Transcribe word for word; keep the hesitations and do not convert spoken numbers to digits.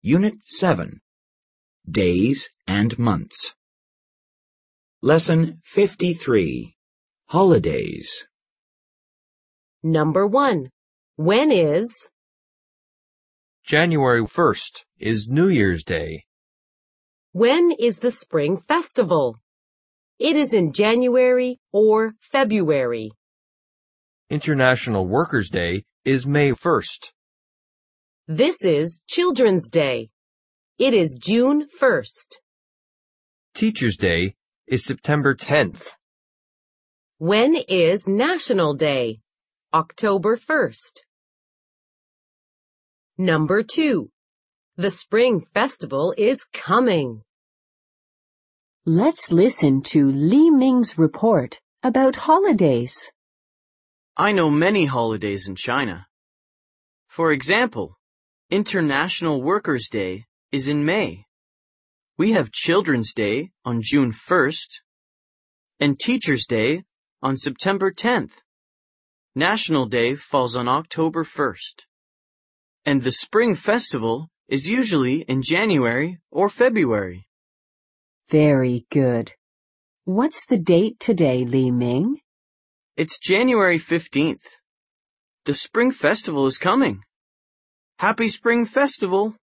Unit seven, Days and Months. Lesson fifty-three, Holidays. Number one. When is? January first is New Year's Day. When is the Spring Festival? It is in January or February. International Workers' Day is May first. This is Children's Day. It is June first. Teacher's Day is September tenth. When is National Day? October first. Number two. The Spring Festival is coming. Let's listen to Li Ming's report about holidays. I know many holidays in China. For example, International Workers' Day is in May. We have Children's Day on June first and Teacher's Day on September tenth. National Day falls on October first. And the Spring Festival is usually in January or February. Very good. What's the date today, Li Ming? It's January fifteenth. The Spring Festival is coming. Happy Spring Festival!